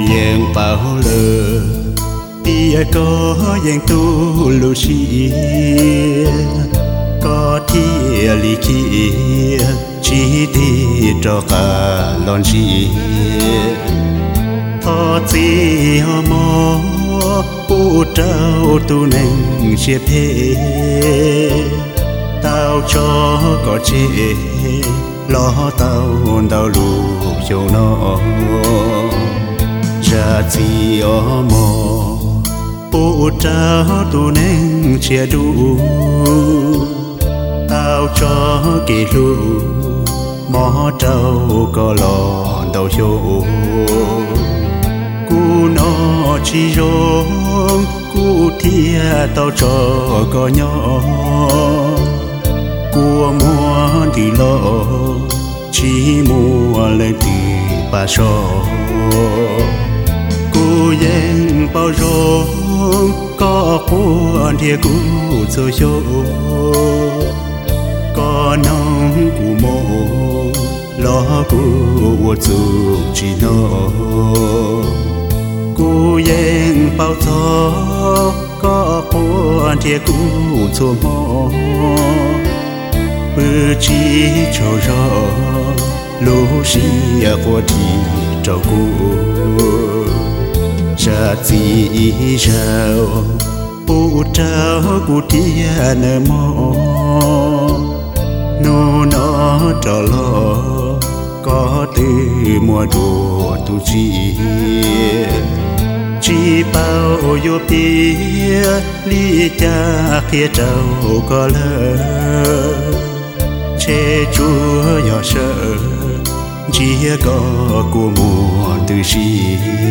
yên bao lờ tia có yên tu lu chi có thia li kia chỉ đi cho cả lon chi thọ chi ho mò u trao tu neng chia phê tao cho có chế lo tao đau lù dầu nó ra chi ở mò u trao tu neng chia đủ tao cho kỳ lù mò trâu có lò đầu dầu cu nó chỉ rong cu thia tao cho có nhỏ cua mua đi lo chỉ mua lên từ bà so cu yên bao rong có cuốn thia cu cho dâu có nông cu mồ lo cu chu chỉ nó cu yên bao gió có cuốn thia cu cho mò bữa chỉ cho rõ lũ xì qua đi cho cu ra gì rào u trao cu tia nơ mò nô nó cho lo có từ mùa đùa tu chỉ bao yo pia li cha kia trâu có lỡ che chúa nhỏ sợ chỉ có của mùa từ gì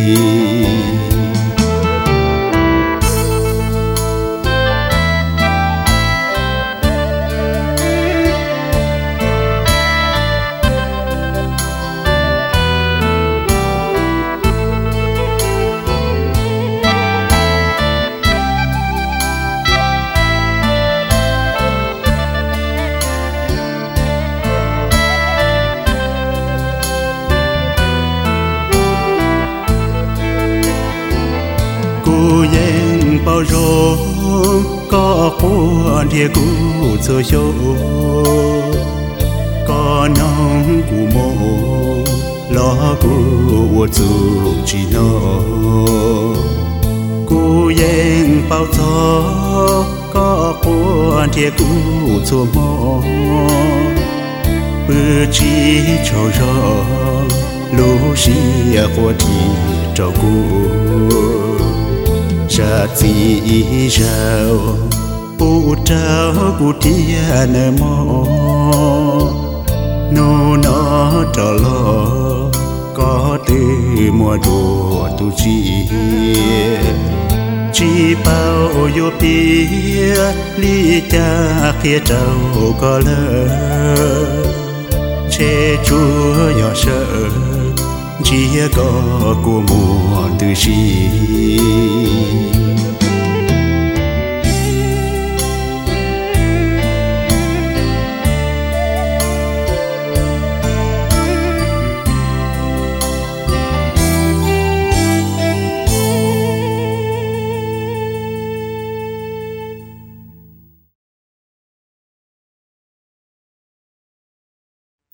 cu yên bao rong có cuốn thia cu cho dâu có nông cu mồ lo cu chu chỉ nó cu yên bao gió có cuốn thia cu cho mò bữa chỉ cho rõ lũ xì qua đi cho cu ra gì rào u trao cu tia nơ mò nô nó cho lo có từ mùa đùa tu chỉ bao yo pia li cha kia trâu có lỡ che chúa nhỏ sợ chỉ có của mùa từ gì